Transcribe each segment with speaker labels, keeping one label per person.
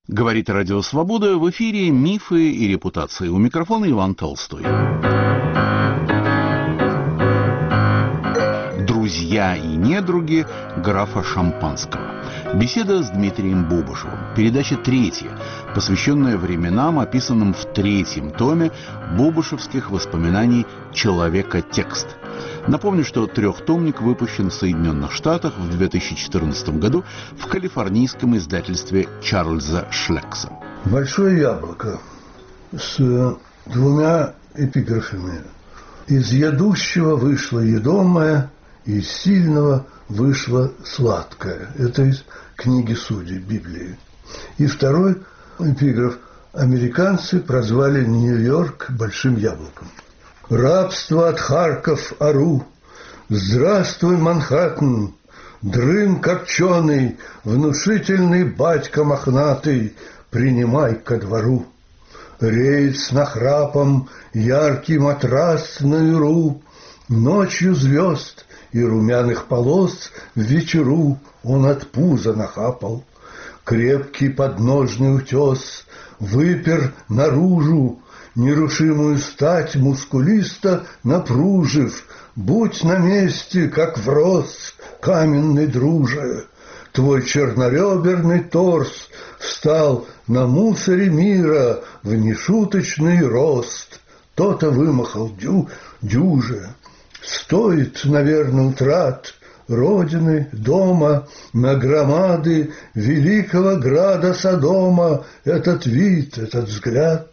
Speaker 1: Говорит Радио Свобода, в эфире «Мифы и репутации». У микрофона Иван Толстой. Друзья и недруги графа Шампанского. Беседа с Дмитрием Бобышевым. Передача третья, посвященная временам, описанным в третьем томе бобышевских воспоминаний «Человека-текст». Напомню, что трехтомник выпущен в Соединенных Штатах в 2014 году в калифорнийском издательстве Чарльза Шлекса.
Speaker 2: «Большое яблоко» с двумя эпиграфами. «Из едущего вышло едомое, и из сильного вышло сладкое». Это из книги Судей, Библии. И второй эпиграф. «Американцы прозвали Нью-Йорк большим яблоком». «Рабство от Харков-Ару, здравствуй, Манхэттен, дрын копченый, внушительный батька мохнатый, принимай ко двору. Реет с нахрапом яркий матрас на юру, ночью звезд и румяных полос в вечеру он от пуза нахапал. Крепкий подножный утес выпер наружу, нерушимую стать мускулиста напружив, будь на месте, как врос, каменный друже. Твой чернореберный торс встал на мусоре мира в нешуточный рост. То-то вымахал дюже. Стоит, наверное, утрат родины, дома, на громады великого града Содома этот вид, этот взгляд.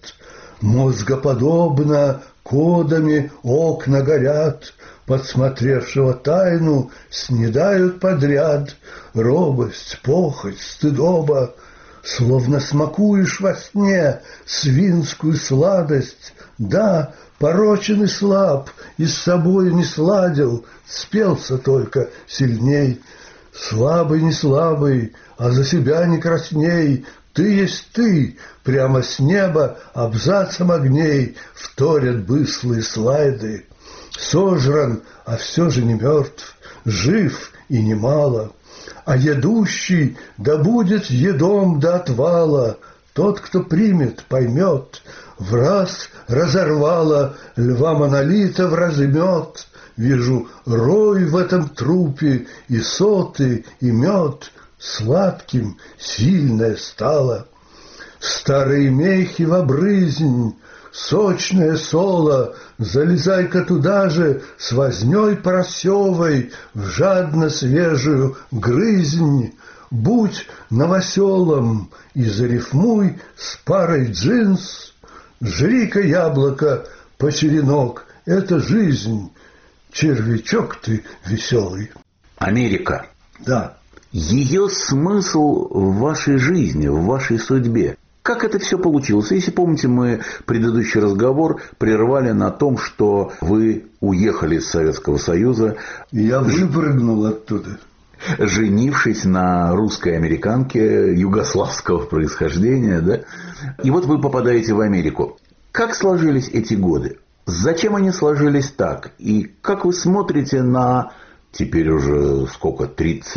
Speaker 2: Мозгоподобно кодами окна горят, подсмотревшего тайну снедают подряд. Робость, похоть, стыдоба, словно смакуешь во сне свинскую сладость. Да, порочен и слаб, и с собой не сладил, спелся только сильней. Слабый, не слабый, а за себя не красней. Ты есть ты, прямо с неба абзацем огней вторят быслые слайды. Сожран, а все же не мертв, жив и немало. А едущий да будет едом до отвала. Тот, кто примет, поймет, в раз разорвало льва монолита вразмет. Вижу рой в этом трупе, и соты, и мед. Сладким сильное стало. Старые мехи в обрызнь, сочное соло, залезай-ка туда же с вознёй поросевой в жадно свежую грызнь. Будь новоселом и зарифмуй с парой джинс. Жри-ка яблоко по черенок, это жизнь, червячок ты веселый.
Speaker 1: Америка.
Speaker 2: Да.
Speaker 1: Ее смысл в вашей жизни, в вашей судьбе. Как это все получилось? Если помните, мы предыдущий разговор прервали на том, что вы уехали из Советского Союза.
Speaker 2: Я выпрыгнул оттуда.
Speaker 1: Женившись на русской американке югославского происхождения, да? И вот вы попадаете в Америку. Как сложились эти годы? Зачем они сложились так? И как вы смотрите на... Теперь уже сколько?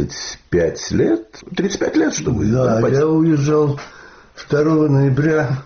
Speaker 1: 35 лет? 35 лет, что вы?
Speaker 2: Да, я уезжал 2 ноября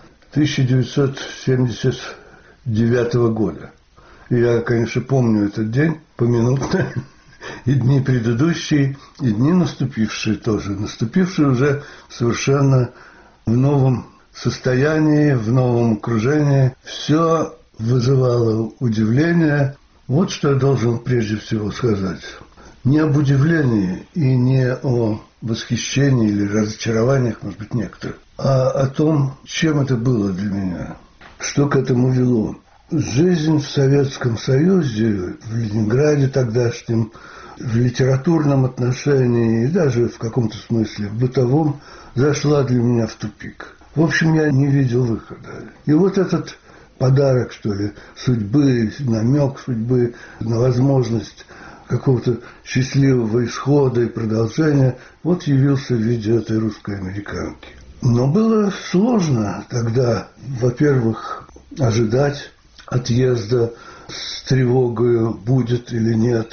Speaker 2: 1979 года. И я, конечно, помню этот день поминутно. И дни предыдущие, и дни наступившие тоже. Наступившие уже совершенно в новом состоянии, в новом окружении. Все вызывало удивление. Вот что я должен прежде всего сказать. Не об удивлении и не о восхищении или разочарованиях, может быть, некоторых, а о том, чем это было для меня, что к этому вело. Жизнь в Советском Союзе, в Ленинграде тогдашнем, в литературном отношении и даже в каком-то смысле в бытовом зашла для меня в тупик. В общем, я не видел выхода. И вот этот подарок, что ли, судьбы, намек судьбы на возможность какого-то счастливого исхода и продолжения, вот явился в виде этой русской американки. Но было сложно тогда, во-первых, ожидать отъезда с тревогой, будет или нет.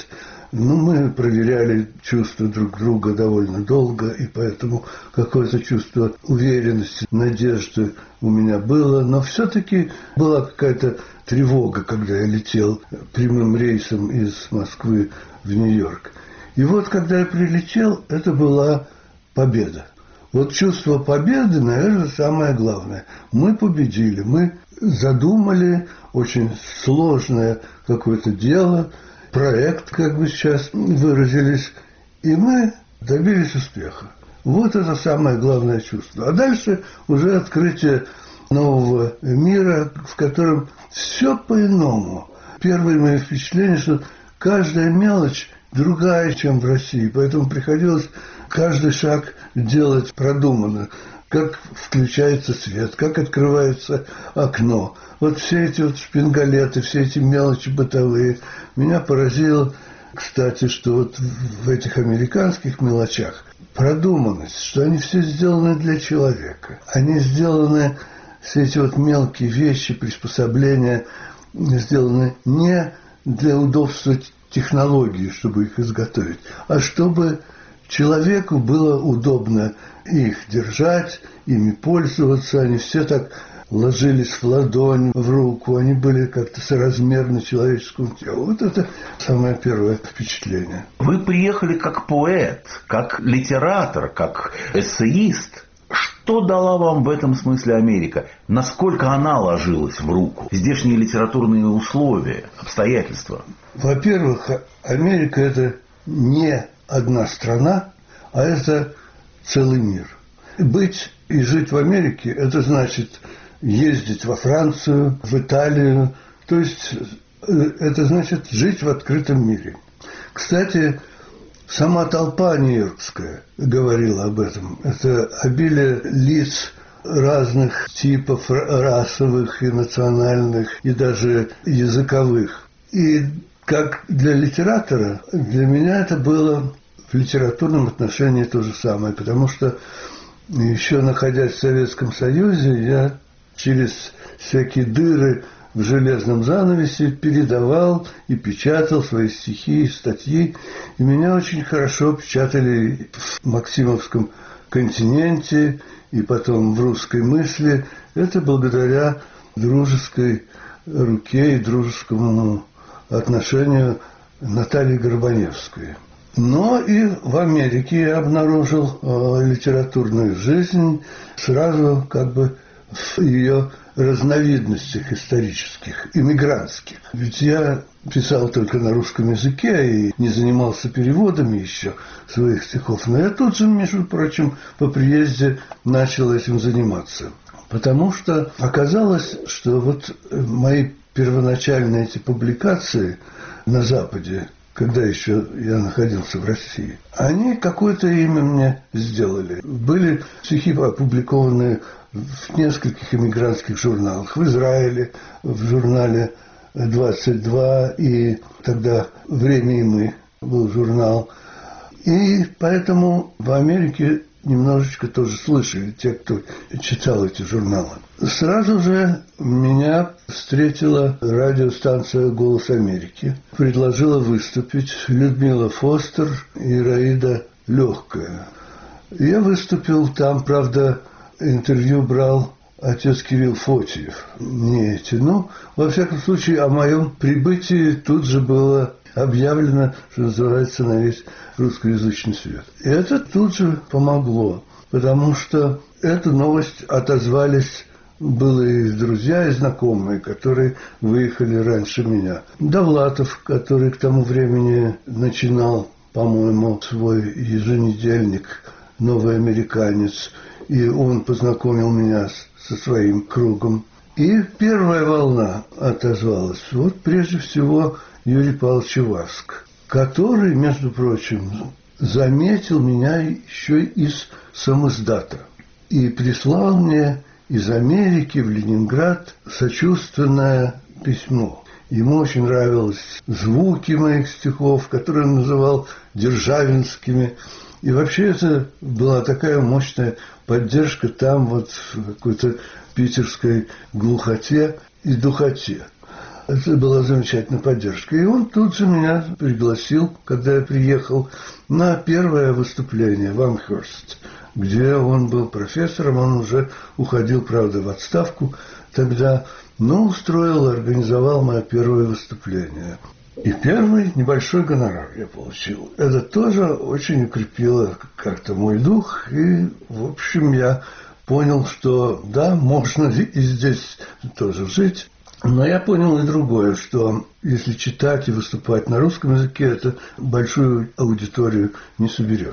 Speaker 2: Ну, мы проверяли чувства друг друга довольно долго, и поэтому какое-то чувство уверенности, надежды у меня было. Но все-таки была какая-то тревога, когда я летел прямым рейсом из Москвы в Нью-Йорк. И вот, когда я прилетел, это была победа. Вот чувство победы, наверное, самое главное. Мы победили, мы задумали очень сложное какое-то дело, проект, как бы сейчас выразились, и мы добились успеха. Вот это самое главное чувство. А дальше уже открытие нового мира, в котором все по-иному. Первые мои впечатления, что каждая мелочь другая, чем в России, поэтому приходилось каждый шаг делать продуманно. Как включается свет, как открывается окно. Вот все эти вот шпингалеты, все эти мелочи бытовые. Меня поразило, кстати, что вот в этих американских мелочах продуманность, что они все сделаны для человека. Они сделаны, все эти вот мелкие вещи, приспособления, сделаны не для удобства технологии, чтобы их изготовить, а чтобы человеку было удобно их держать, ими пользоваться. Они все так ложились в ладонь, в руку. Они были как-то соразмерны человеческому телу. Вот это самое первое впечатление.
Speaker 3: Вы приехали как поэт, как литератор, как эссеист. Что дала вам в этом смысле Америка? Насколько она ложилась в руку? Здешние литературные условия, обстоятельства?
Speaker 2: Во-первых, Америка – это не одна страна, а это целый мир. Быть и жить в Америке – это значит ездить во Францию, в Италию, то есть это значит жить в открытом мире. Кстати, сама толпа нью-йоркская говорила об этом. Это обилие лиц разных типов, расовых и национальных, и даже языковых. И как для литератора, для меня это было в литературном отношении то же самое, потому что еще находясь в Советском Союзе, я через всякие дыры в железном занавесе передавал и печатал свои стихи и статьи. И меня очень хорошо печатали в Максимовском континенте и потом в «Русской мысли». Это благодаря дружеской руке и дружескому отношению Натальи Горбаневской. Но и в Америке я обнаружил литературную жизнь сразу как бы в ее разновидностях исторических, иммигрантских. Ведь я писал только на русском языке и не занимался переводами еще своих стихов. Но я тут же, между прочим, по приезде начал этим заниматься. Потому что оказалось, что вот мои первоначальные эти публикации на Западе, когда еще я находился в России, они какое-то имя мне сделали. Были стихи, опубликованные в нескольких эмигрантских журналах. В Израиле, в журнале «22», и тогда «Время и мы» был журнал. И поэтому в Америке немножечко тоже слышали те, кто читал эти журналы. Сразу же меня встретила радиостанция «Голос Америки». Предложила выступить Людмила Фостер и Раида Легкая. Я выступил там, правда, интервью брал отец Кирилл Фотиев. Не эти. Но, во всяком случае, о моем прибытии тут же было объявлено, что называется, на весь русскоязычный свет. И это тут же помогло, потому что эту новость отозвались былые друзья и знакомые, которые выехали раньше меня. Довлатов, который к тому времени начинал, по-моему, свой еженедельник «Новый американец», и он познакомил меня со своим кругом. И первая волна отозвалась. Вот прежде всего Юрий Павлович Васк, который, между прочим, заметил меня еще из самиздата и прислал мне из Америки в Ленинград сочувственное письмо. Ему очень нравились звуки моих стихов, которые он называл державинскими. И вообще это была такая мощная поддержка там, вот в какой-то питерской глухоте и духоте. Это была замечательная поддержка. И он тут же меня пригласил, когда я приехал, на первое выступление в Амхерст, где он был профессором, он уже уходил, правда, в отставку тогда, но устроил, организовал мое первое выступление. И первый небольшой гонорар я получил. Это тоже очень укрепило как-то мой дух. И, в общем, я понял, что да, можно и здесь тоже жить. Но я понял и другое, что если читать и выступать на русском языке, это большую аудиторию не соберет.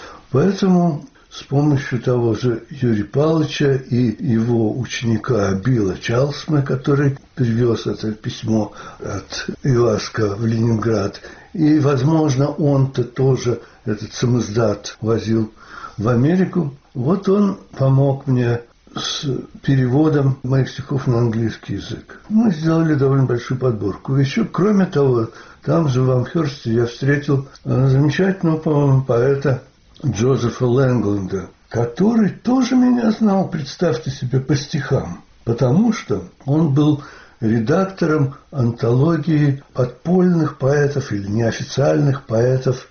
Speaker 2: Поэтому с помощью того же Юрия Павловича и его ученика Билла Чалсма, который привез это письмо от ЮАСКО в Ленинград, и, возможно, он-то тоже этот самиздат возил в Америку, вот он помог мне с переводом моих стихов на английский язык. Мы сделали довольно большую подборку. Еще, кроме того, там же в Амхерсте я встретил замечательного, по-моему, поэта Джозефа Лэнгленда, который тоже меня знал, представьте себе, по стихам, потому что он был редактором антологии подпольных поэтов или неофициальных поэтов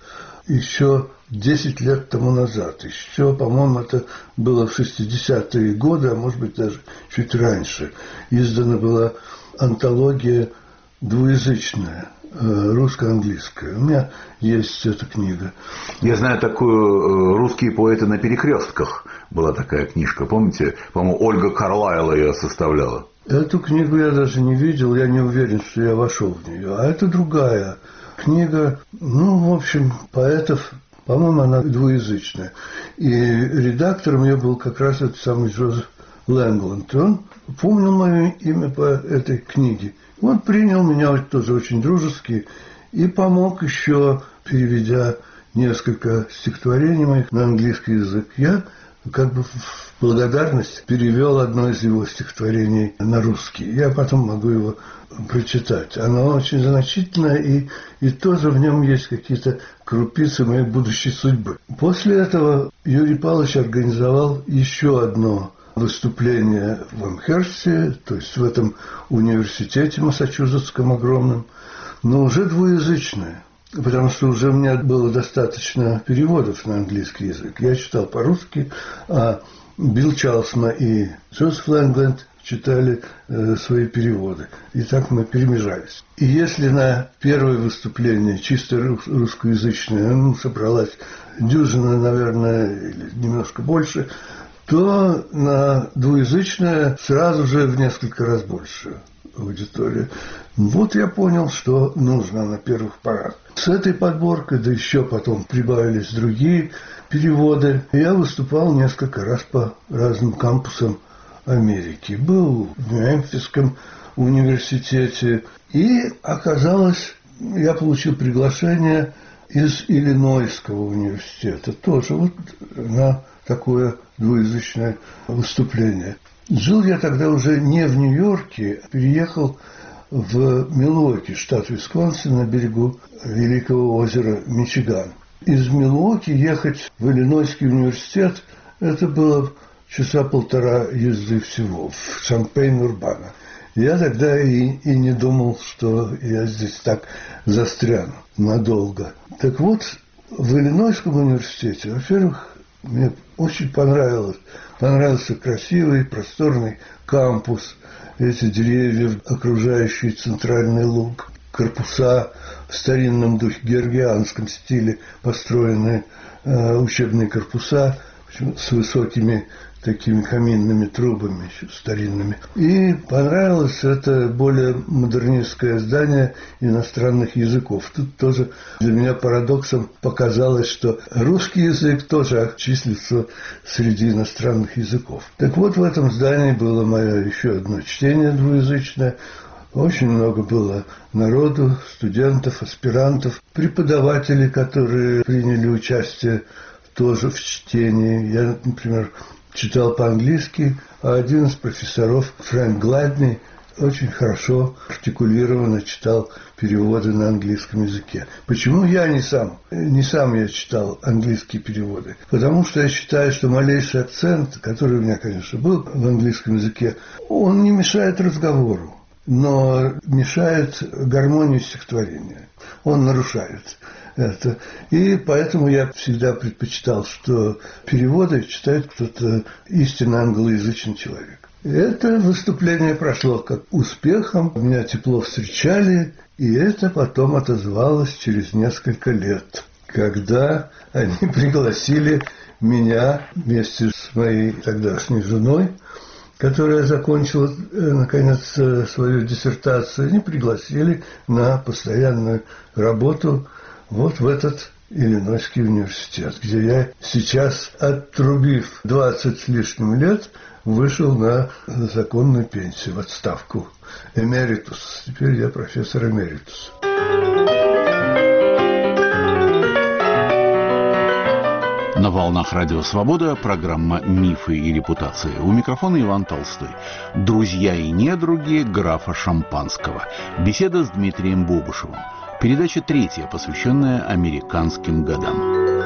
Speaker 2: еще 10 лет тому назад. Еще, по-моему, это было в 60-е годы, а может быть даже чуть раньше. Издана была антология двуязычная, русско-английская. У меня есть эта книга.
Speaker 3: Я знаю такую «Русские поэты на перекрестках». Была такая книжка, помните? По-моему, Ольга Карлайла ее составляла.
Speaker 2: Эту книгу я даже не видел, я не уверен, что я вошел в нее. А это другая книга, в общем, поэтов. По-моему, она двуязычная. И редактором ее был как раз этот самый Джозеф Лэнгленд. Он помнил мое имя по этой книге. Он принял меня тоже очень дружески и помог еще, переведя несколько стихотворений моих на английский язык. Я как бы в благодарность перевел одно из его стихотворений на русский. Я потом могу его прочитать. Оно очень значительное, и тоже в нем есть какие-то крупицы моей будущей судьбы. После этого Юрий Павлович организовал еще одно выступление в Амхерсте, то есть в этом университете массачусетском огромном, но уже двуязычное. Потому что уже у меня было достаточно переводов на английский язык. Я читал по-русски, а Билл Чалсма и Джозеф Лэнгленд читали свои переводы. И так мы перемежались. И если на первое выступление чисто русскоязычное собралась дюжина, наверное, или немножко больше, то на двуязычное сразу же в несколько раз больше аудитория. Вот я понял, что нужно на первых порах. С этой подборкой, да еще потом прибавились другие переводы, я выступал несколько раз по разным кампусам Америки. Был в Мемфисском университете, и оказалось, я получил приглашение из Иллинойского университета, тоже вот на такое двуязычное выступление. Жил я тогда уже не в Нью-Йорке, а переехал в Милуоки, штат Висконсин, на берегу Великого озера Мичиган. Из Милуоки ехать в Иллинойский университет – это было часа полтора езды всего, в Шампейн-Урбана. Я тогда и не думал, что я здесь так застряну надолго. Так вот, в Иллинойском университете, во-первых, мне очень понравился красивый, просторный кампус, эти деревья, окружающие центральный луг, корпуса в старинном духе, георгианском стиле построенные учебные корпуса с высокими такими каминными трубами еще старинными. И понравилось это более модернистское здание иностранных языков. Тут тоже для меня парадоксом показалось, что русский язык тоже числится среди иностранных языков. Так вот, в этом здании было мое еще одно чтение двуязычное. Очень много было народу, студентов, аспирантов, преподавателей, которые приняли участие тоже в чтении. Я, например, читал по-английски, а один из профессоров, Фрэнк Гладни, очень хорошо артикулированно читал переводы на английском языке. Почему я не сам я читал английские переводы? Потому что я считаю, что малейший акцент, который у меня, конечно, был в английском языке, он не мешает разговору. но мешает гармонии стихотворения. Он нарушает это. И поэтому я всегда предпочитал, что переводы читает кто-то истинно англоязычный человек. Это выступление прошло как успехом, меня тепло встречали, и это потом отозвалось через несколько лет, когда они пригласили меня вместе с моей тогдашней женой, которая закончила, наконец, свою диссертацию, они пригласили на постоянную работу вот в этот Иллинойский университет, где я сейчас, отрубив 20 с лишним лет, вышел на законную пенсию, в отставку. Эмеритус. Теперь я профессор эмеритус.
Speaker 1: На волнах Радио Свобода программа «Мифы и репутации». У микрофона Иван Толстой. Друзья и недруги графа Шампанского. Беседа с Дмитрием Бобышевым. Передача третья, посвященная американским годам.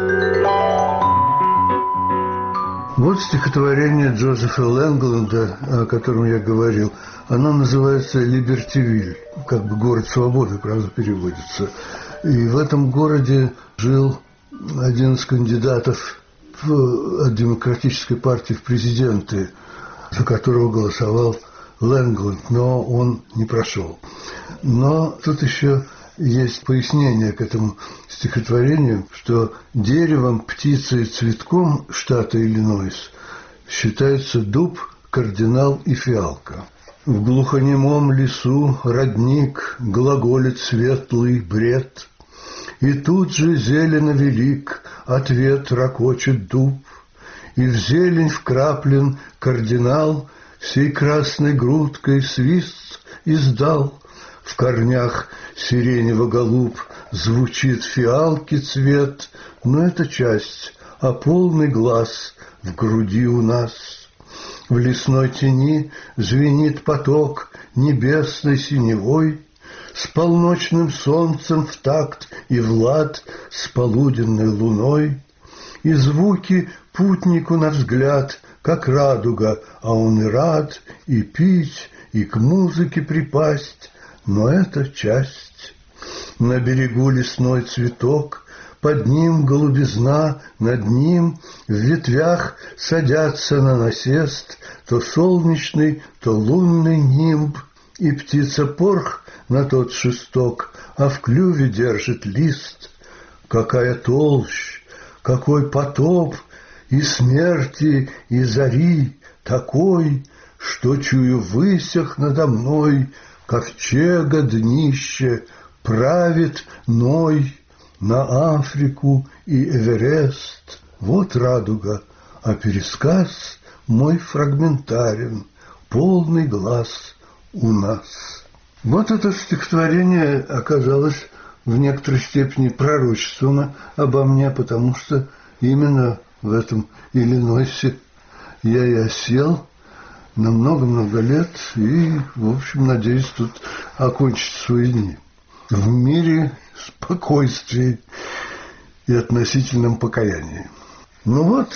Speaker 2: Вот стихотворение Джозефа Лэнгленда, о котором я говорил. Оно называется «Либертивиль», как бы «Город свободы», правда, переводится. И в этом городе жил один из кандидатов от Демократической партии в президенты, за которого голосовал Лэнгленд, но он не прошел. Но тут еще есть пояснение к этому стихотворению, что деревом, птицей и цветком штата Иллинойс считаются дуб, кардинал и фиалка. В глухонемом лесу родник глаголит светлый бред, и тут же зелено велик ответ ракочет дуб, и в зелень вкраплен кардинал всей красной грудкой свист издал. В корнях сиренево-голуб звучит фиалки цвет, но это часть, а полный глаз в груди у нас. В лесной тени звенит поток небесной синевой, с полночным солнцем в такт и в лад с полуденной луной, и звуки путнику на взгляд, как радуга, а он и рад и пить, и к музыке припасть, но это часть. На берегу лесной цветок, под ним голубизна, над ним в ветвях садятся на насест то солнечный, то лунный нимб, и птица-порх на тот шесток, а в клюве держит лист. Какая толщь, какой потоп и смерти, и зари такой, что чую в высях надо мной ковчега днище правит Ной на Африку и Эверест. Вот радуга, а пересказ мой фрагментарен, полный глаз у нас. Вот это стихотворение оказалось в некоторой степени пророчествовано обо мне, потому что именно в этом Иллинойсе я и осел на много-много лет и, в общем, надеюсь тут окончить свои дни в мире, спокойствии и относительном покаянии. Ну вот,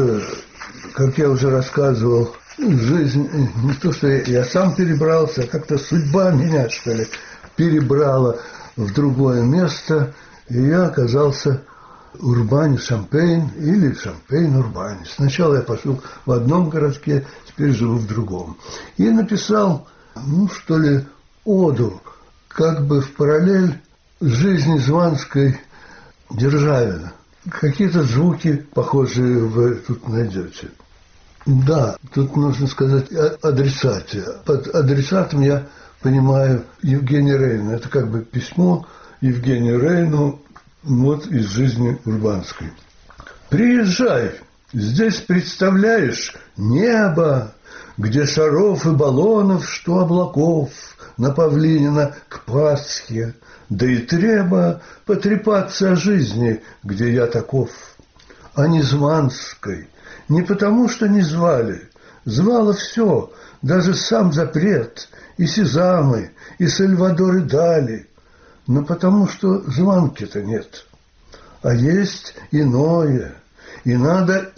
Speaker 2: как я уже рассказывал, жизнь, не то, что я сам перебрался, а как-то судьба меня, что ли, перебрала в другое место, и я оказался Урбане-Шампейн или Шампейн-Урбане. Сначала я пошел в одном городке, теперь живу в другом. И написал, что ли, оду, как бы в параллель жизни званской державе. Какие-то звуки похожие вы тут найдете. Да, тут нужно сказать адресате. Под адресатом я понимаю Евгения Рейна. Это как бы письмо Евгению Рейну вот из жизни урбанской. Приезжай, здесь представляешь небо, где шаров и баллонов, что облаков, на Павлинина к Пасхе, да и треба потрепаться о жизни, где я таков. А не Званской, не потому, что не звали, звало все, даже сам запрет, и Сезамы, и Сальвадоры Дали, но потому что звонки-то нет. А есть иное, и надо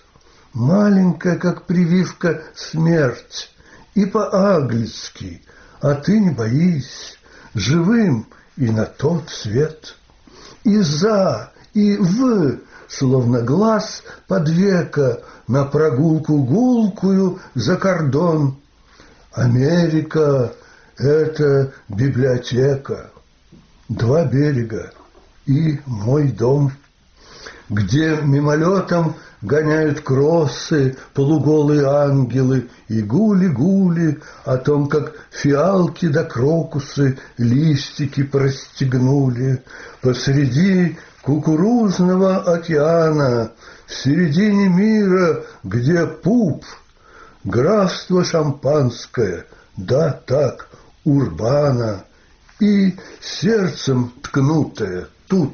Speaker 2: маленькая, как прививка, смерть, и по-английски, а ты не боись, живым и на тот свет. И за, и в, словно глаз под века, на прогулку гулкую за кордон. Америка — это библиотека, два берега и мой дом, где мимолетом гоняют кроссы полуголые ангелы и гули-гули о том, как фиалки да крокусы листики простегнули посреди кукурузного океана, в середине мира, где пуп, графство шампанское, да так, Урбана, и сердцем ткнутое тут,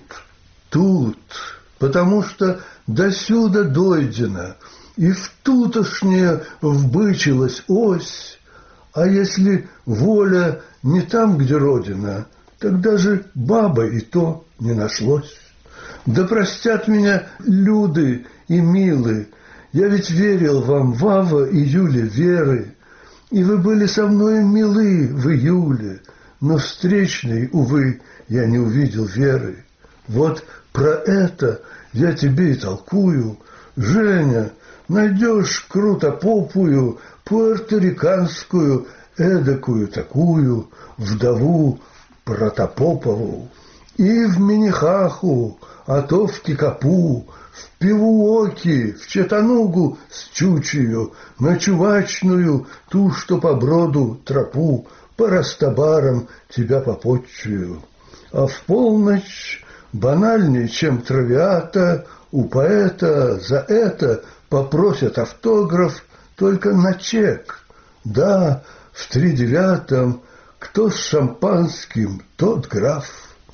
Speaker 2: потому что досюда дойдено, и в тутошнее вбычилась ось, а если воля не там, где родина, тогда же баба и то не нашлось. Да простят меня люды и милы, я ведь верил вам, Вава, июля веры, и вы были со мною милы в июле, но встречной, увы, я не увидел веры. Вот про это я тебе и толкую, Женя, найдешь крутопопую, пуэрториканскую, эдакую такую, вдову Протопопову, и в Минихаху, а то в Кикапу, в Пивуоки, в Четанугу с Чучею, на Чувачную, ту, что по броду тропу, по Растабарам тебя попотчую. А в полночь, банальней, чем Травиата, у поэта за это попросят автограф только на чек. Да, в 3/9 кто с шампанским, тот граф.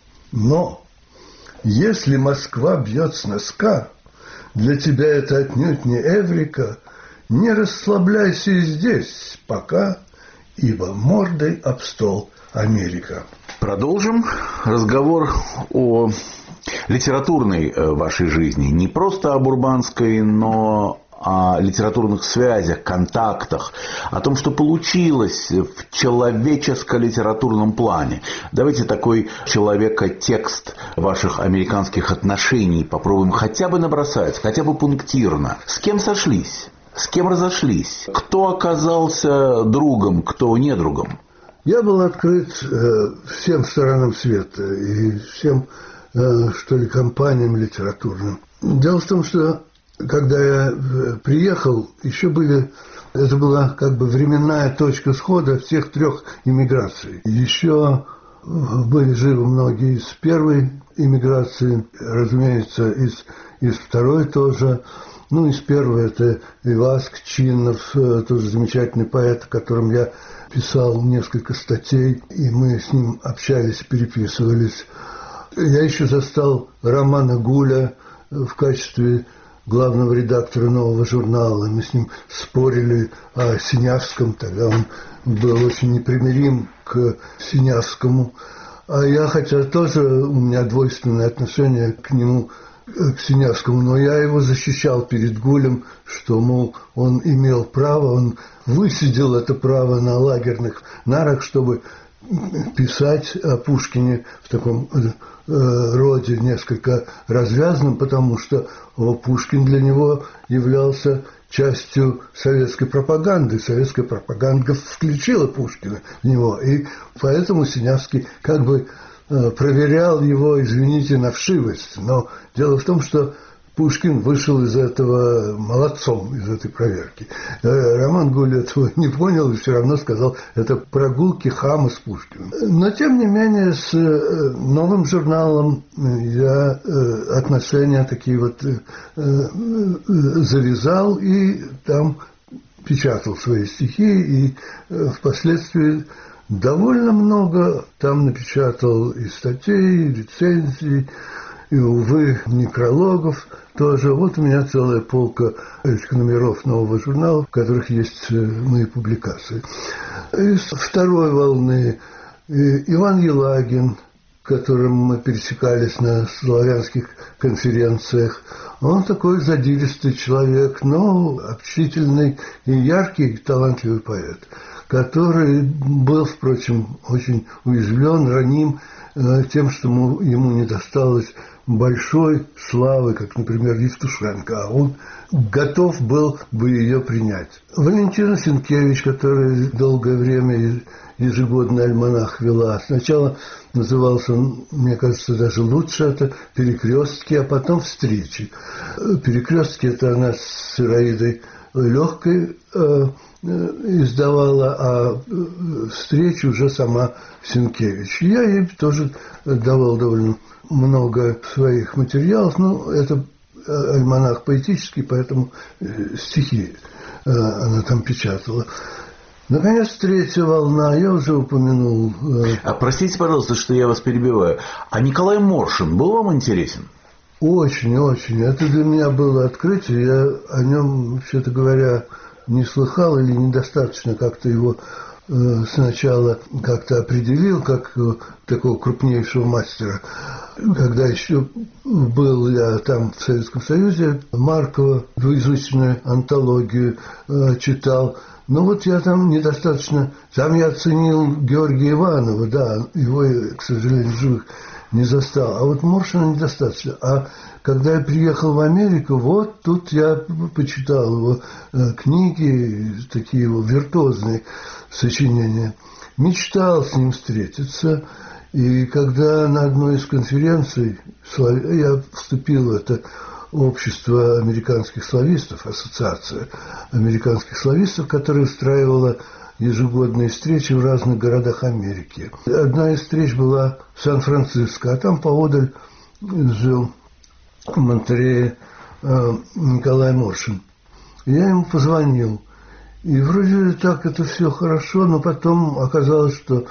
Speaker 2: Но если Москва бьет с носка, для тебя это отнюдь не Эврика, не расслабляйся и здесь пока, ибо мордой об стол Америка.
Speaker 3: Продолжим разговор о литературной вашей жизни. Не просто об урбанской, но о литературных связях, контактах, о том, что получилось в человеческо-литературном плане. Давайте такой человека-текст ваших американских отношений попробуем хотя бы набросать, хотя бы пунктирно. С кем сошлись? С кем разошлись? Кто оказался другом, кто не другом?
Speaker 2: Я был открыт всем сторонам света и всем, что ли, компаниям литературным. Дело в том, что когда я приехал, еще это была как бы временная точка схода всех трех иммиграций. Еще были живы многие из первой иммиграции, разумеется, из второй тоже. Ну, из первой это Иваск Чинов, тоже замечательный поэт, о котором я писал несколько статей, и мы с ним общались, переписывались. Я еще застал Романа Гуля в качестве главного редактора «Нового журнала». Мы с ним спорили о Синявском, тогда он был очень непримирим к Синявскому. А я, хотя тоже у меня двойственное отношение к нему, к Синявскому, но я его защищал перед Гулем, что, мол, он имел право, он высидел это право на лагерных нарах, чтобы писать о Пушкине в таком роде несколько развязанном, потому что Пушкин для него являлся частью советской пропаганды. Советская пропаганда включила Пушкина в него, и поэтому Синявский как бы проверял его, извините, на вшивость. Но дело в том, что Пушкин вышел из этого молодцом, из этой проверки. Роман Гуль этого не понял и все равно сказал, это прогулки хама с Пушкиным. Но, тем не менее, с «Новым журналом» я отношения такие вот завязал и там печатал свои стихи, и впоследствии довольно много там напечатал и статей, и рецензий, и, увы, некрологов тоже. Вот у меня целая полка этих номеров «Нового журнала», в которых есть мои публикации. Из второй волны Иван Елагин, с которым мы пересекались на славянских конференциях. Он такой задиристый человек, но общительный и яркий, талантливый поэт. который был, впрочем, очень уязвлен, раним тем, что ему не досталось большой славы, как, например, Евтушенко, а он готов был бы ее принять. Валентина Сенкевич, которая долгое время ежегодный альманах вела, сначала назывался он, мне кажется, даже лучше, это «Перекрестки», а потом «Встречи». «Перекрестки» — это она с Ираидой Легкой издавала, а «Встречи» уже сама Сенкевич. Я ей тоже давал довольно много своих материалов, но это альманах поэтический, поэтому стихи она там печатала. Наконец, третья волна, я уже упомянул.
Speaker 3: Простите, пожалуйста, что я вас перебиваю. А Николай Моршин был вам интересен?
Speaker 2: Очень, очень. Это для меня было открытие. Я о нем, вообще-то говоря, не слыхал или недостаточно как-то его сначала как-то определил, как такого крупнейшего мастера. Когда еще был я там в Советском Союзе, Маркова двуязычную антологию читал. Но вот я там недостаточно... Там я оценил Георгия Иванова, да, его, к сожалению, живых не застал. А вот Моршина недостаточно. А когда я приехал в Америку, вот тут я почитал его книги, такие его виртуозные сочинения. Мечтал с ним встретиться. И когда на одной из конференций я вступил в это общество американских славистов, ассоциация американских славистов, которая устраивала ежегодные встречи в разных городах Америки. Одна из встреч была в Сан-Франциско, а там поодаль жил в Монтерее Николай Моршин. Я ему позвонил. И вроде так это все хорошо, но потом оказалось, что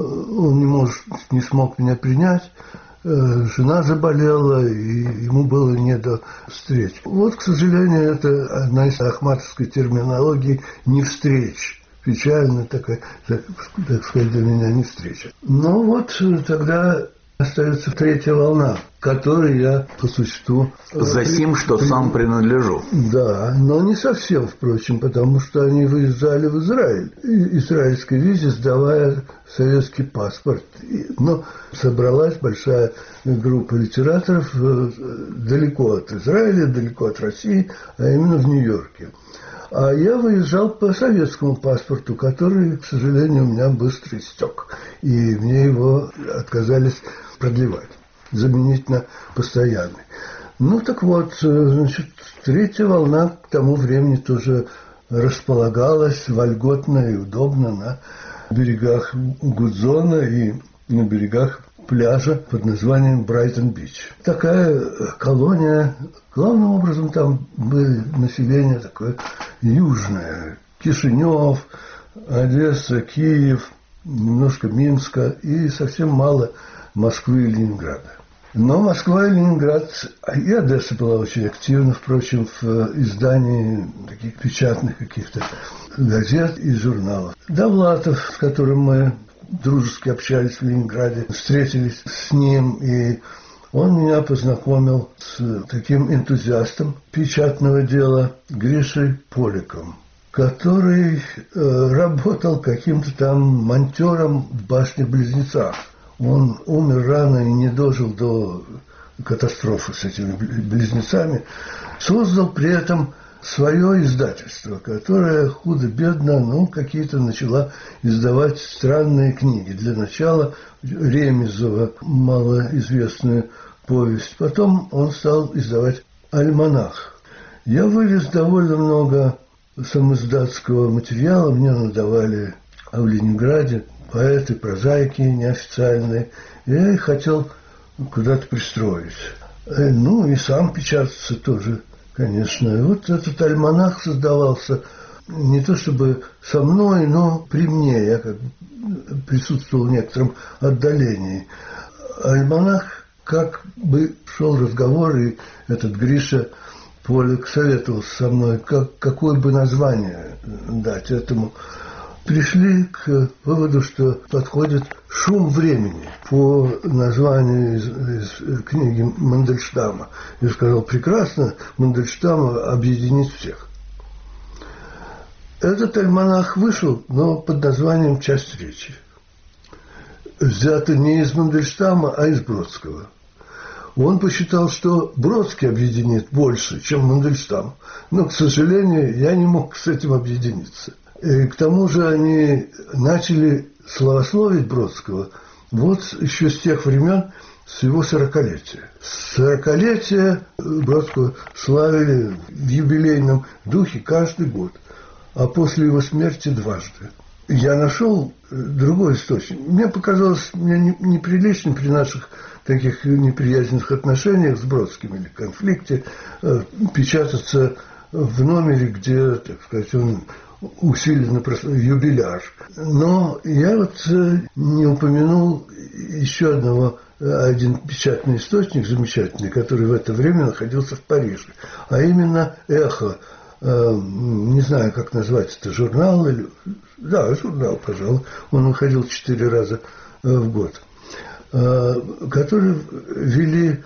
Speaker 2: он не смог меня принять. Жена заболела, и ему было не до встреч. Вот, к сожалению, это одна из ахматовской терминологий «не встреч». Печально такая, так сказать, для меня не встреча. Но вот тогда остается третья волна, которой я по существу...
Speaker 3: За сим, что сам принадлежу.
Speaker 2: Да, но не совсем, впрочем, потому что они выезжали в Израиль, израильской визе, сдавая советский паспорт. Но собралась большая группа литераторов далеко от Израиля, далеко от России, а именно в Нью-Йорке. А я выезжал по советскому паспорту, который, к сожалению, у меня быстро истек. И мне его отказались продлевать, заменить на постоянный. Ну, так вот, значит, третья волна к тому времени тоже располагалась вольготно и удобно на берегах Гудзона и на берегах пляжа под названием Брайтон-Бич. Такая колония, главным образом там было население такое южное. Кишинев, Одесса, Киев, немножко Минска и совсем мало Москвы и Ленинграда. Но Москва и Ленинград, и Одесса была очень активна, впрочем, в издании таких печатных каких-то газет и журналов. Довлатов, с которым мы дружески общались в Ленинграде, встретились с ним, и он меня познакомил с таким энтузиастом печатного дела Гришей Поликом, который работал каким-то там монтером в башне-близнецах. Он умер рано и не дожил до катастрофы с этими близнецами. Создал при этом свое издательство, которое худо-бедно, какие-то начала издавать странные книги. Для начала Ремезова малоизвестную повесть. Потом он стал издавать альманах. Я вывез довольно много самоиздатского материала. Мне надавали в Ленинграде поэты, прозаики неофициальные. Я их хотел куда-то пристроить. И сам печататься тоже, конечно. И вот этот альманах создавался не то чтобы со мной, но при мне. Я как бы присутствовал в некотором отдалении. Альманах, как бы шел разговор, и этот Гриша Полик советовался со мной, какое бы название дать этому. Пришли к выводу, что подходит «Шум времени» по названию из книги Мандельштама. Я сказал, прекрасно, Мандельштама объединит всех. Этот альманах вышел, но под названием «Часть речи». Взято не из Мандельштама, а из Бродского. Он посчитал, что Бродский объединит больше, чем Мандельштам. Но, к сожалению, я не мог с этим объединиться. И к тому же они начали славословить Бродского вот еще с тех времен, с его 40-летия. 40-летие Бродского славили в юбилейном духе каждый год, а после его смерти дважды. Я нашел другой источник. Мне показалось неприличным при наших таких неприязненных отношениях с Бродским или конфликте печататься в номере, где, так сказать, он усиленно юбиляр. Но я вот не упомянул еще один печатный источник замечательный, который в это время находился в Париже, а именно «Эхо». Не знаю, как назвать это, журнал или... Да, журнал, пожалуй. Он выходил 4 раза в год. Который вели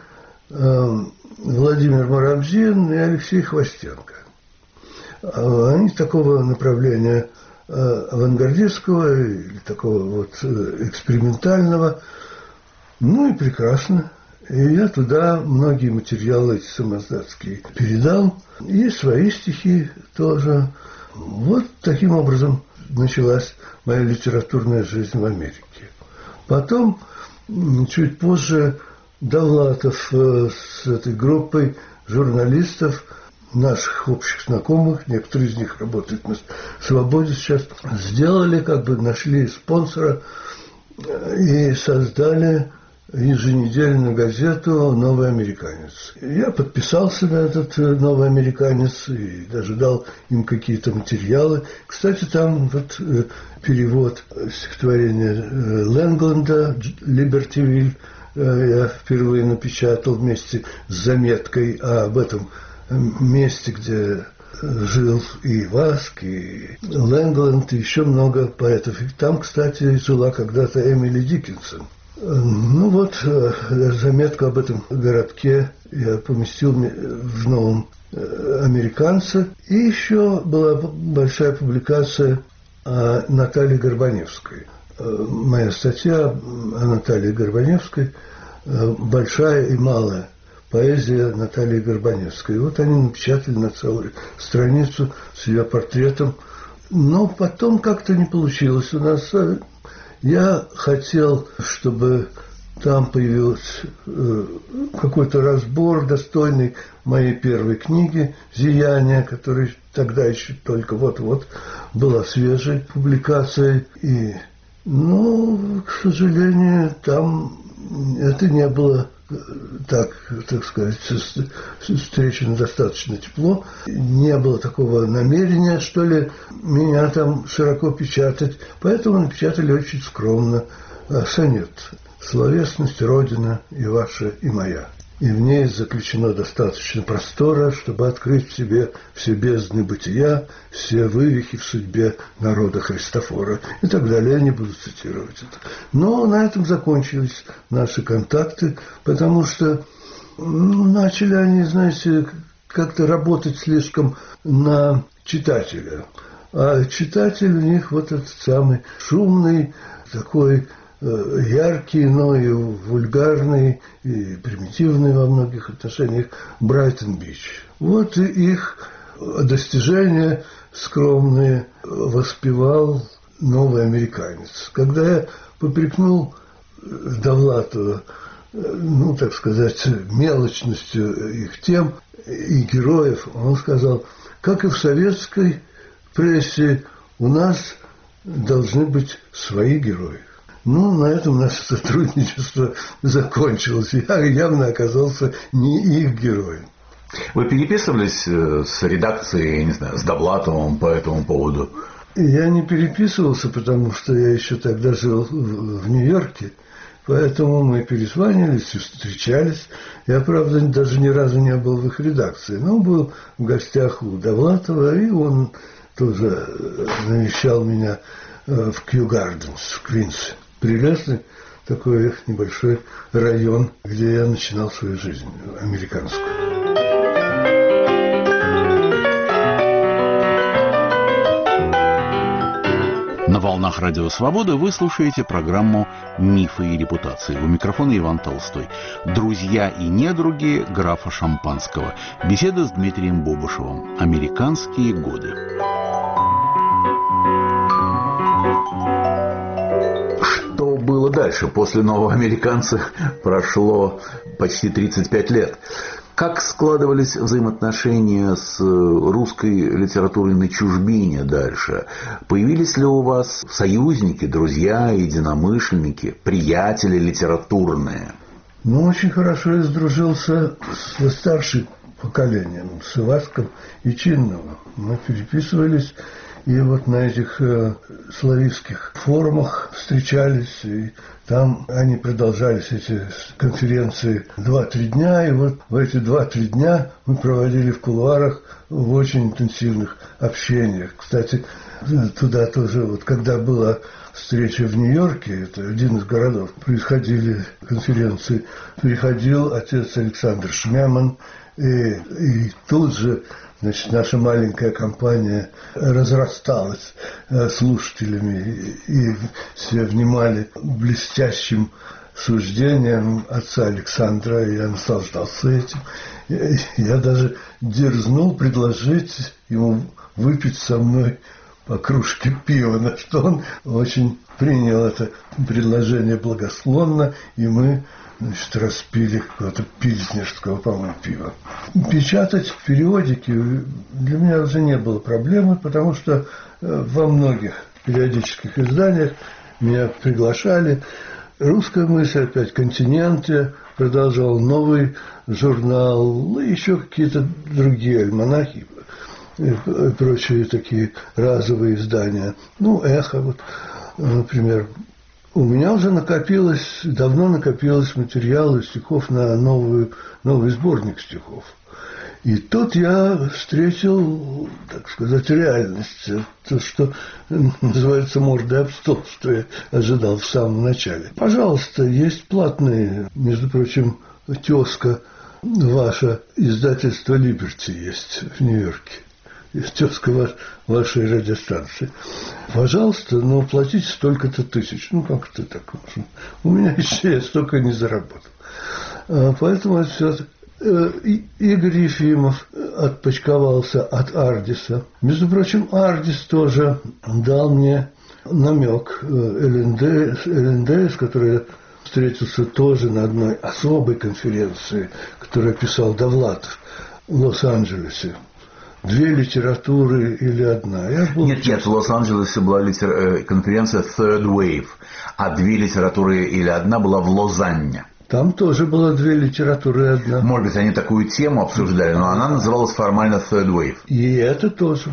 Speaker 2: Владимир Марамзин и Алексей Хвостенко. Они такого направления авангардистского или такого вот экспериментального. Ну и прекрасно. И я туда многие материалы эти самоздатские передал. И свои стихи тоже. Вот таким образом началась моя литературная жизнь в Америке. Потом, чуть позже, Довлатов с этой группой журналистов, наших общих знакомых, некоторые из них работают на «Свободе» сейчас, сделали, нашли спонсора и создали еженедельную газету «Новый американец». Я подписался на этот «Новый американец» и даже дал им какие-то материалы. Кстати, там вот перевод стихотворения Лэнгленда «Либертивиль» я впервые напечатал вместе с заметкой об этом месте, где жил и Васк, и Лэнгленд, и еще много поэтов. И там, кстати, жила когда-то Эмили Диккенсон. Ну вот, заметку об этом городке я поместил в «Новом американце». И еще была большая публикация о Наталье Горбаневской. Моя статья о Наталье Горбаневской «Большая и малая поэзия Натальи Горбаневской». И вот они напечатали на целую страницу с ее портретом. Но потом как-то не получилось у нас. Я хотел, чтобы там появился какой-то разбор, достойный моей первой книги «Зияние», которая тогда еще только вот-вот была свежей публикацией. И, к сожалению, там это не было так сказать, встречено достаточно тепло. Не было такого намерения, что ли, меня там широко печатать. Поэтому напечатали очень скромно сонет «Словесность, Родина и ваша, и моя». И в ней заключено достаточно простора, чтобы открыть в себе все бездны бытия, все вывихи в судьбе народа Христофора и так далее. Я не буду цитировать это. Но на этом закончились наши контакты, потому что начали они, знаете, как-то работать слишком на читателя. А читатель у них вот этот самый шумный, такой яркий, но и вульгарный, и примитивный во многих отношениях Брайтон-Бич. Вот и их достижения скромные воспевал «Новый американец». Когда я попрекнул Довлатова, так сказать, мелочностью их тем и героев, он сказал, как и в советской прессе, у нас должны быть свои герои. На этом наше сотрудничество закончилось. Я явно оказался не их героем.
Speaker 3: Вы переписывались с редакцией, не знаю, с Довлатовым по этому поводу?
Speaker 2: Я не переписывался, потому что я еще тогда жил в Нью-Йорке. Поэтому мы перезванивались и встречались. Я, правда, даже ни разу не был в их редакции. Но был в гостях у Довлатова, и он тоже навещал меня в Кью Гарденс, в Квинсе. Прелестный такой небольшой район, где я начинал свою жизнь американскую.
Speaker 1: волнах Радио Свобода вы слушаете программу «Мифы и репутации». У микрофона Иван Толстой. «Друзья и недруги» графа Шампанского. Беседа с Дмитрием Бобышевым. Американские годы.
Speaker 3: Что было дальше? После «Нового американца» прошло почти 35 лет. Как складывались взаимоотношения с русской литературой на чужбине дальше? Появились ли у вас союзники, друзья, единомышленники, приятели литературные?
Speaker 2: Ну, очень хорошо я сдружился со старшим поколением, с Иваском и Чинновым. Мы переписывались, и вот на этих славистских форумах встречались, и там они продолжались, эти конференции, 2-3 дня, и вот в эти 2-3 дня мы проводили в кулуарах в очень интенсивных общениях. Кстати, туда тоже, вот когда была встреча в Нью-Йорке, это один из городов, происходили конференции, приходил отец Александр Шмеман, и тут же, значит, наша маленькая компания разрасталась слушателями, и все внимали блестящим суждением отца Александра, и я наслаждался этим. Я даже дерзнул предложить ему выпить со мной по кружке пива, на что он очень принял это предложение благосклонно, и мы, значит, распили какого-то пильзнерского, по-моему, пива. Печатать периодики для меня уже не было проблемы, потому что во многих периодических изданиях меня приглашали. «Русская мысль», опять «Континенты», продолжал «Новый журнал», и еще какие-то другие альманахи и прочие такие разовые издания. Ну, «Эхо», вот, например. У меня уже давно накопилось материалы стихов на новый сборник стихов. И тут я встретил, так сказать, реальность, то, что называется мордой об стол, что я ожидал в самом начале. Пожалуйста, есть платные, между прочим, тезка ваша, издательство «Либерти» есть в Нью-Йорке. Тезка вашей радиостанции. Пожалуйста, но платите столько-то тысяч. Ну, как это так можно? У меня еще я столько не заработал. Поэтому это все. Игорь Ефимов отпочковался от Ардиса. Между прочим, Ардис тоже дал мне намек. ЛНД, с которой я встретился тоже на одной особой конференции, которую писал Довлатов в Лос-Анджелесе. 2 литературы или одна?
Speaker 3: Нет, в Лос-Анджелесе была конференция Third Wave, а 2 литературы или одна была в Лозанне.
Speaker 2: Там тоже было 2 литературы и одна.
Speaker 3: Может быть, они такую тему обсуждали, но она называлась формально Third Wave.
Speaker 2: И это тоже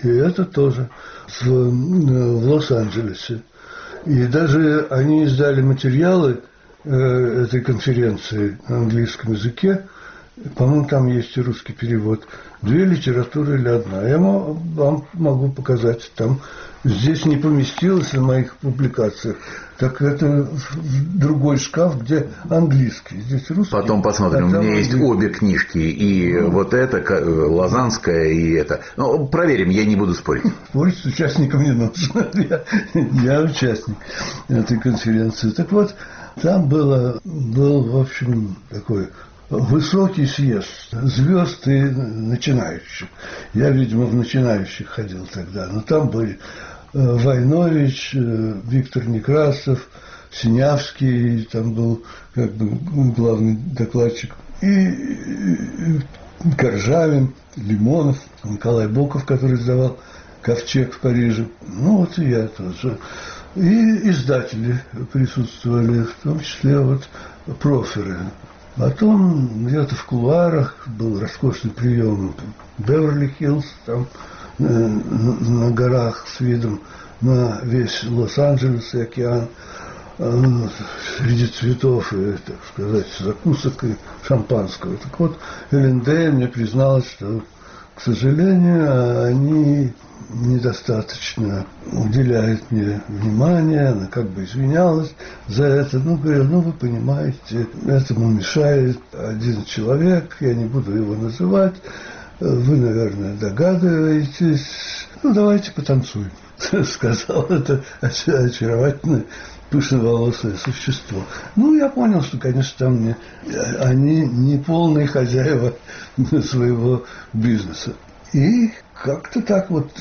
Speaker 2: в Лос-Анджелесе. И даже они издали материалы этой конференции на английском языке. По-моему, там есть и русский перевод. 2 литературы или одна. Я вам могу показать. Там здесь не поместилось на моих публикациях. Так это другой шкаф, где английский. Здесь русский.
Speaker 3: Потом посмотрим. У меня есть обе книжки. И вот эта, Лозанская, и эта. Ну, проверим, я не буду спорить.
Speaker 2: Спорить с участником не нужно. Я участник этой конференции. Так вот, там был, в общем, такой высокий съезд звезд и начинающих. Я, видимо, в начинающих ходил тогда. Но там были Войнович, Виктор Некрасов, Синявский, там был как бы главный докладчик, и Коржавин, Лимонов, Николай Боков, который издавал «Ковчег» в Париже. Ну, вот и я тоже. И издатели присутствовали, в том числе вот проферы. Потом где-то в кулуарах был роскошный прием Беверли-Хиллз, там на горах с видом на весь Лос-Анджелес и океан, среди цветов и, так сказать, закусок и шампанского. Так вот, ЛНД мне призналась, что, к сожалению, они недостаточно уделяют мне внимания, она как бы извинялась за это. Ну, говорю, вы понимаете, этому мешает один человек, я не буду его называть, вы, наверное, догадываетесь, давайте потанцуем. сказал это очаровательное пышноволосое существо. Ну, я понял, что, конечно, там они не полные хозяева своего бизнеса. И как-то так вот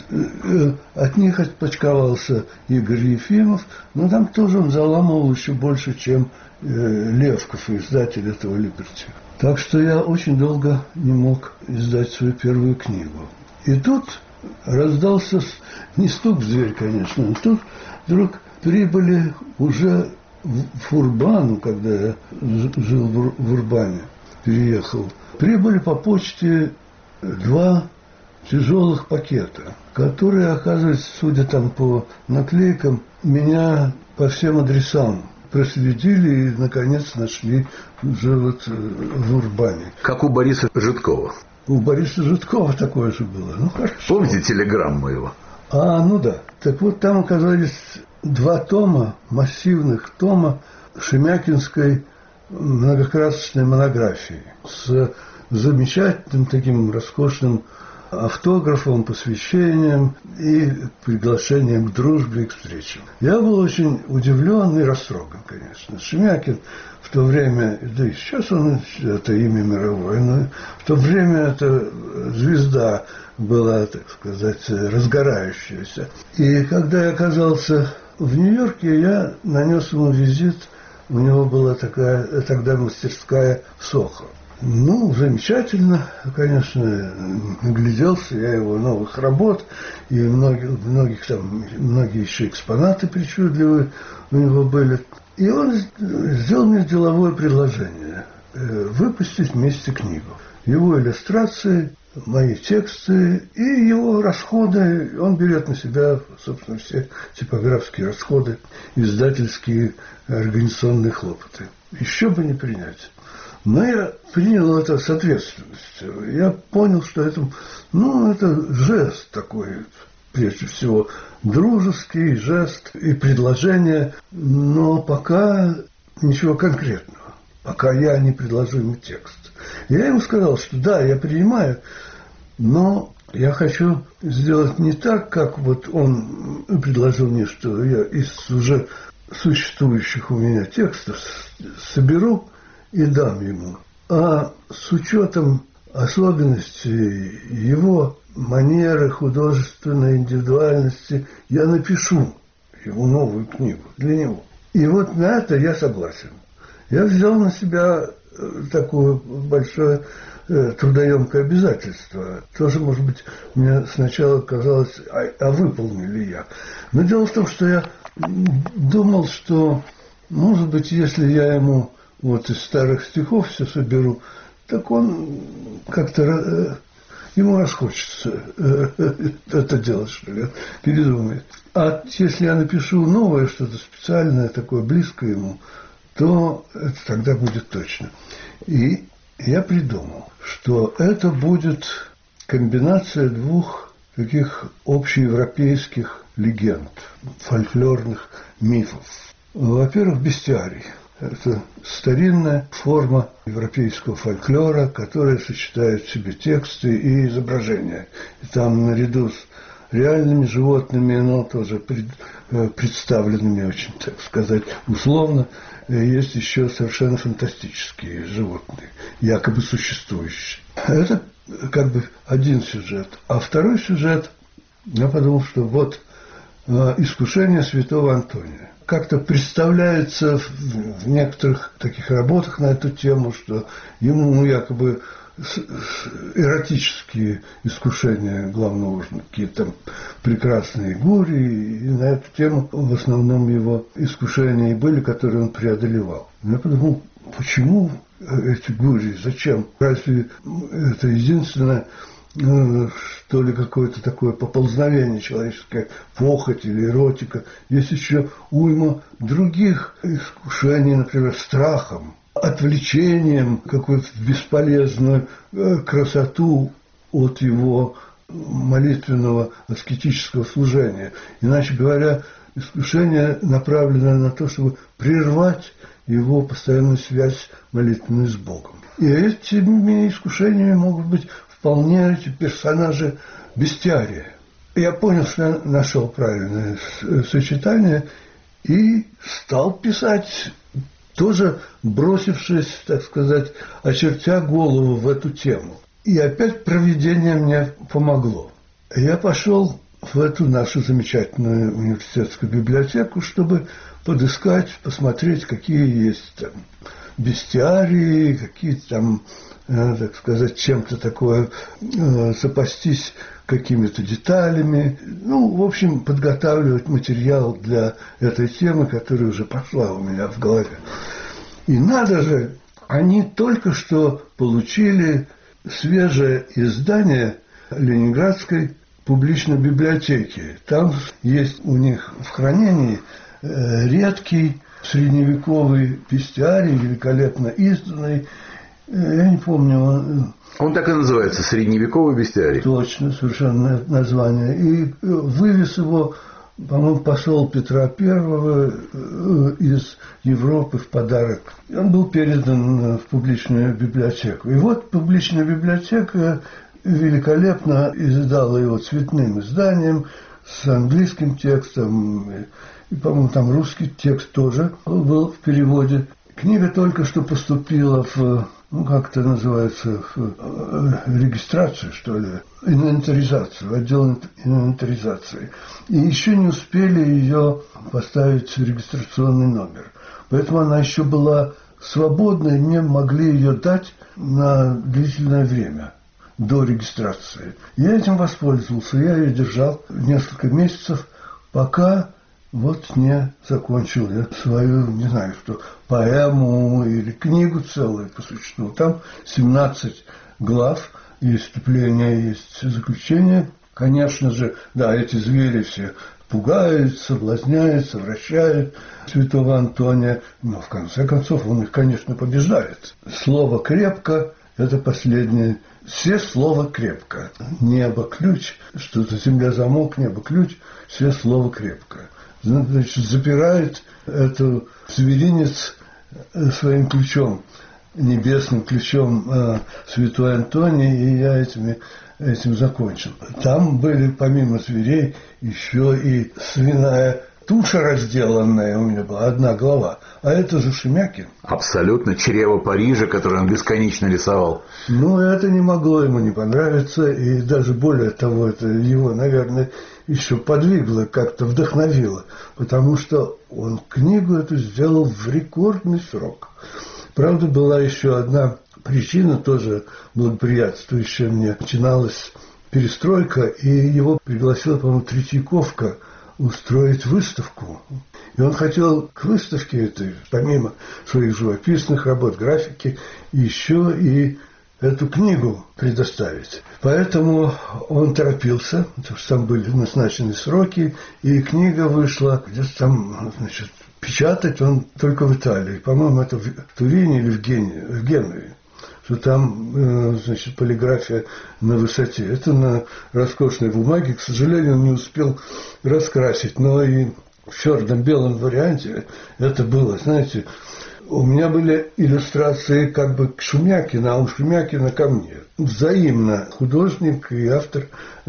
Speaker 2: от них отпочковался Игорь Ефимов, но там тоже он заламывал еще больше, чем Левков, издатель этого «Либерти». Так что я очень долго не мог издать свою первую книгу. И тут раздался не стук в дверь, конечно, а тут вдруг прибыли уже в Урбану, когда я жил в Урбане, переехал. Прибыли по почте 2 тяжелых пакета, которые, оказывается, судя там по наклейкам, меня по всем адресам проследили и, наконец, нашли уже вот в Урбане.
Speaker 3: Как у Бориса Житкова.
Speaker 2: У Бориса Житкова такое же было. Ну, хорошо.
Speaker 3: Помните телеграмму его?
Speaker 2: Ну да. Так вот, там оказались 2 тома, массивных тома Шемякинской многокрасочной монографии с замечательным таким роскошным автографом, посвящением и приглашением к дружбе и к встречам. Я был очень удивлен и растроган, конечно. Шемякин в то время, да и сейчас он это имя мировое, но в то время это звезда была, так сказать, разгорающаяся. И когда я оказался в Нью-Йорке, я нанес ему визит. У него была такая тогда мастерская в Сохо. Ну, замечательно, конечно, нагляделся я его новых работ, и многие еще экспонаты причудливые у него были. И он сделал мне деловое предложение выпустить вместе книгу. Его иллюстрации, мои тексты и его расходы. Он берет на себя, собственно, все типографские расходы, издательские, организационные хлопоты. Еще бы не принять. Но я принял это с ответственностью. Я понял, что это жест такой, прежде всего, дружеский жест и предложение, но пока ничего конкретного, пока я не предложу ему текст. Я ему сказал, что да, я принимаю, но я хочу сделать не так, как вот он предложил мне, что я из уже существующих у меня текстов соберу и дам ему. А с учетом особенностей его манеры, художественной индивидуальности, я напишу ему новую книгу для него. И вот на это я согласен. Я взял на себя такое большое трудоемкое обязательство. Тоже, может быть, мне сначала казалось, а выполню ли я. Но дело в том, что я думал, что, может быть, если я ему вот из старых стихов все соберу, так он как-то, ему расхочется это делать, что ли, передумает. А если я напишу новое, что-то специальное, такое близкое ему, то это тогда будет точно. И я придумал, что это будет комбинация 2 таких общеевропейских легенд, фольклорных мифов. Во-первых, бестиарий. Это старинная форма европейского фольклора, которая сочетает в себе тексты и изображения. И там наряду с реальными животными, но тоже представленными очень, так сказать, условно, есть еще совершенно фантастические животные, якобы существующие. Это как бы один сюжет. А второй сюжет, я подумал, что вот искушение святого Антония. Как-то представляется в некоторых таких работах на эту тему, что ему якобы эротические искушения главного ужина, какие-то там прекрасные гури, и на эту тему в основном его искушения и были, которые он преодолевал. Я подумал, почему эти гури, зачем? Разве это единственное, что ли, какое-то такое поползновение человеческое, похоть или эротика? Есть еще уйма других искушений, например, страхом, отвлечением, какую-то бесполезную красоту от его молитвенного аскетического служения. Иначе говоря, искушение направлено на то, чтобы прервать его постоянную связь молитвенную с Богом. И этими искушениями могут быть вполне эти персонажи бестиария. я понял, что нашел правильное сочетание и стал писать, тоже бросившись, так сказать, очертя голову в эту тему. И опять провидение мне помогло. Я пошел в эту нашу замечательную университетскую библиотеку, чтобы подыскать, посмотреть, какие есть там бестиарии, какие там, так сказать, чем-то такое, запастись какими-то деталями. Ну, в общем, подготавливать материал для этой темы, которая уже пошла у меня в голове. И надо же, они только что получили свежее издание Ленинградской публичной библиотеки. Там есть у них в хранении редкий средневековый бестиарий, великолепно изданный. Я не помню.
Speaker 3: Он так и называется, средневековый бестиарий.
Speaker 2: Точно, совершенно название. И вывез его, по-моему, посол Петра I из Европы в подарок. Он был передан в публичную библиотеку. И вот публичная библиотека великолепно издала его цветным изданием с английским текстом. И, по-моему, там русский текст тоже был в переводе. Книга только что поступила в, ну, как это называется, в регистрацию, что ли, инвентаризацию, в отдел инвентаризации. И еще не успели ее поставить в регистрационный номер. Поэтому она еще была свободна, и мне могли ее дать на длительное время, до регистрации. Я этим воспользовался, я ее держал несколько месяцев, пока вот не закончил я свою, не знаю что, поэму или книгу целую по существу. Там 17 глав, есть вступление, есть заключение. Конечно же, да, эти звери все пугают, соблазняют, совращают святого Антония, но в конце концов он их, конечно, побеждает. Слово «крепко» – это последнее. Все слово «крепко». Небо – ключ, что-то земля – замок, небо – ключ, все слово «крепко». Значит, запирает эту зверинец своим ключом, небесным ключом святой Антоний, и я этим закончил. Там были, помимо зверей, еще и свиная туша разделанная у меня была, одна голова. А это же Шемякин.
Speaker 3: Абсолютно. Чрево Парижа, которое он бесконечно рисовал.
Speaker 2: Ну, это не могло ему не понравиться. И даже более того, это его, наверное, еще подвигло, как-то вдохновило. Потому что он книгу эту сделал в рекордный срок. Правда, была еще одна причина, тоже благоприятствующая мне. Начиналась перестройка, и его пригласила, по-моему, Третьяковка устроить выставку. И он хотел к выставке этой, помимо своих живописных работ, графики, еще и эту книгу предоставить. Поэтому он торопился, потому что там были назначены сроки, и книга вышла где-то там, значит, печатать он только в Италии. По-моему, это в Турине или в Генуе. Что там, значит, полиграфия на высоте. Это на роскошной бумаге. К сожалению, он не успел раскрасить. Но и в черно-белом варианте это было, знаете, у меня были иллюстрации как бы к Шемякину, а у Шемякина ко мне. Взаимно художник и автор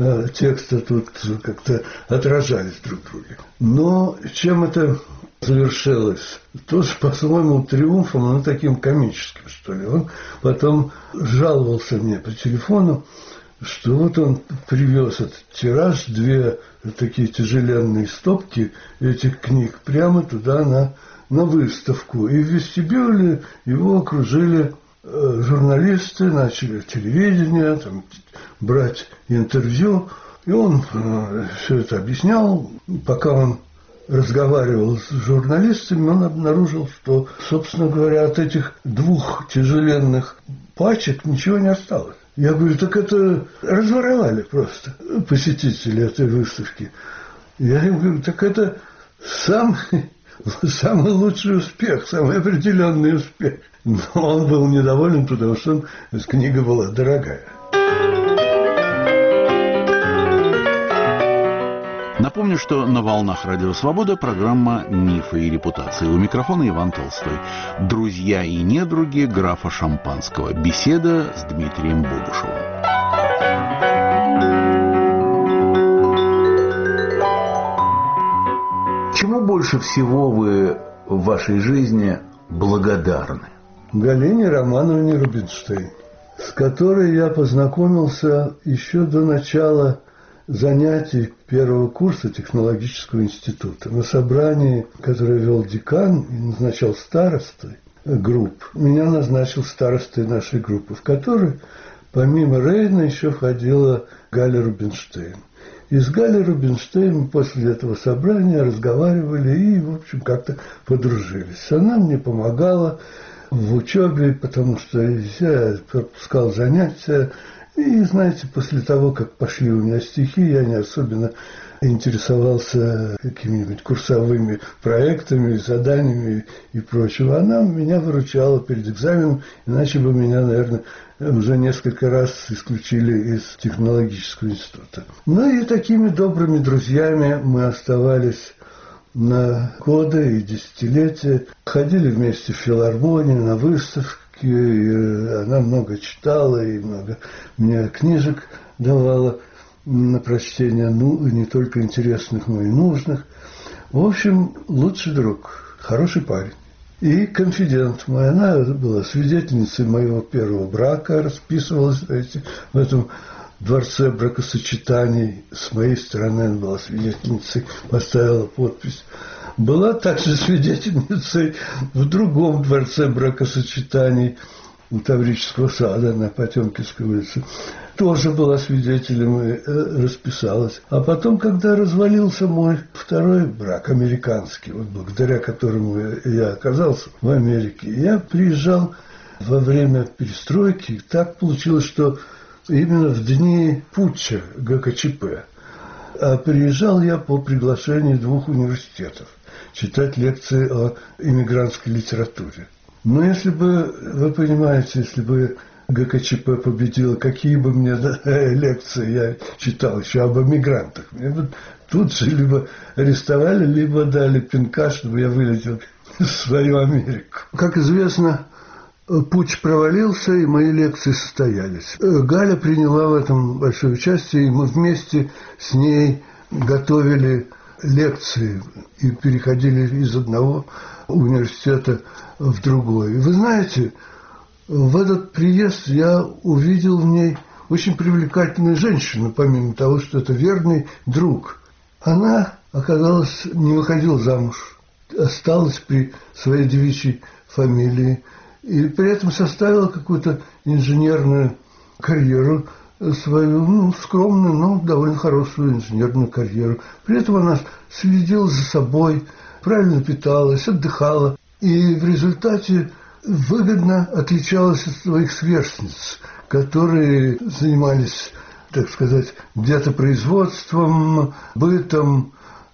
Speaker 2: текста тут как-то отражались друг в друге. Но чем это завершилось? Тоже, по-своему, триумфом, но таким комическим, что ли. Он потом жаловался мне по телефону, что вот он привез этот тираж, 2 такие тяжеленные стопки этих книг прямо туда на выставку. И в вестибюле его окружили журналисты, начали телевидение, там, брать интервью. И он все это объяснял. Пока он разговаривал с журналистами, он обнаружил, что, собственно говоря, от этих 2 тяжеленных пачек ничего не осталось. Я говорю, так это разворовали просто посетители этой выставки. Я им говорю, так это самый лучший успех, самый определенный успех. Но он был недоволен, потому что книга была дорогая.
Speaker 1: Напомню, что на волнах Радио Свобода программа «Мифы и репутации». У микрофона Иван Толстой. Друзья и недруги графа Шампанского. Беседа с Дмитрием Бобушевым.
Speaker 3: Чему больше всего вы в вашей жизни благодарны?
Speaker 2: Галине Романовне Рубинштейн, с которой я познакомился еще до начала занятий первого курса технологического института. На собрании, которое вел декан и назначал старостой групп, меня назначил старостой нашей группы, в которой помимо Рейна еще входила Галя Рубинштейн. И с Галей Рубинштейн после этого собрания разговаривали и, в общем, как-то подружились. Она мне помогала в учебе, потому что я пропускал занятия. И, знаете, после того, как пошли у меня стихи, я не особенно интересовался какими-нибудь курсовыми проектами, заданиями и прочего. Она меня выручала перед экзаменом, иначе бы меня, наверное, уже несколько раз исключили из технологического института. Ну и такими добрыми друзьями мы оставались на годы и десятилетия. Ходили вместе в филармонию, на выставки. И она много читала и много мне книжек давала на прочтение, ну, и не только интересных, но и нужных. В общем, лучший друг, хороший парень. И конфидент мой, она была свидетельницей моего первого брака, расписывалась в этом дворце бракосочетаний. С моей стороны она была свидетельницей, поставила подпись. Была также свидетельницей в другом дворце бракосочетаний у Таврического сада на Потемкинской улице. Тоже была свидетелем и расписалась. А потом, когда развалился мой второй брак, американский, вот благодаря которому я оказался в Америке, я приезжал во время перестройки. И так получилось, что именно в дни путча ГКЧП. А приезжал я по приглашению двух университетов читать лекции о иммигрантской литературе. Но если бы, вы понимаете, если бы ГКЧП победила, какие бы мне лекции я читал еще об эмигрантах, мне бы тут же либо арестовали, либо дали пинка, чтобы я вылетел в свою Америку. Как известно, путч провалился, и мои лекции состоялись. Галя приняла в этом большое участие, и мы вместе с ней готовили лекции и переходили из одного университета в другой. И вы знаете, в этот приезд я увидел в ней очень привлекательную женщину, помимо того, что это верный друг. Она, оказалось, не выходила замуж, осталась при своей девичьей фамилии и при этом составила какую-то инженерную карьеру, свою, скромную, но довольно хорошую инженерную карьеру. При этом она следила за собой, правильно питалась, отдыхала. И в результате выгодно отличалась от своих сверстниц, которые занимались, так сказать, где-то производством, бытом,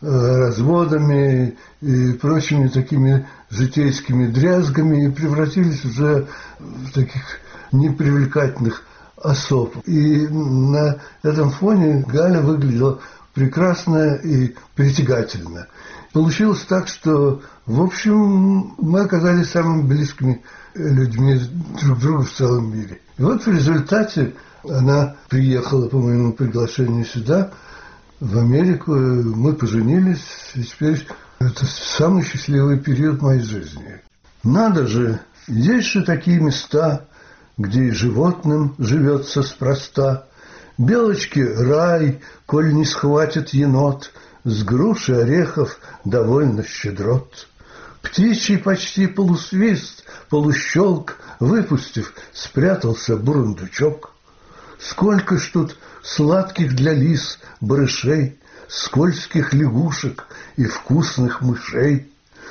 Speaker 2: разводами и прочими такими житейскими дрязгами и превратились уже в таких непривлекательных особ. И на этом фоне Галя выглядела прекрасно и притягательно. Получилось так, что, в общем, мы оказались самыми близкими людьми друг к другу в целом мире. И вот в результате она приехала по моему приглашению сюда, в Америку, мы поженились, и теперь это самый счастливый период моей жизни. Надо же, есть же такие места, где и животным живется спроста. Белочке рай, коль не схватит енот, с груши орехов довольно щедрот. Птичий почти полусвист, полущелк, выпустив, спрятался бурундучок. Сколько ж тут сладких для лис барышей, скользких лягушек и вкусных мышей.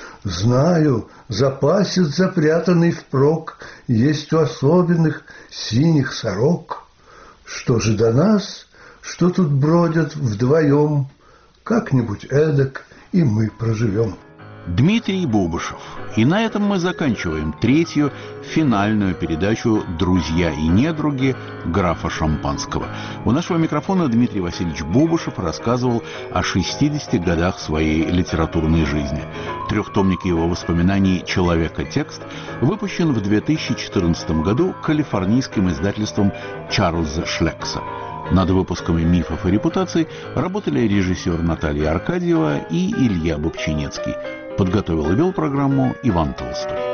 Speaker 2: Знаю, запасец запрятанный впрок есть у особенных синих сорок. Что же до нас, что тут бродят вдвоем, как-нибудь эдак и мы проживем.
Speaker 1: Дмитрий Бубышев. И на этом мы заканчиваем третью, финальную передачу «Друзья и недруги» графа Шампанского. У нашего микрофона Дмитрий Васильевич Бубышев рассказывал о 60 годах своей литературной жизни. Трехтомник его воспоминаний «Человека-текст» выпущен в 2014 году калифорнийским издательством Чарльза Шлекса. Над выпусками «Мифов и репутаций» работали режиссер Наталья Аркадьева и Илья Бобчинецкий. Подготовил и вел программу Иван Толстой.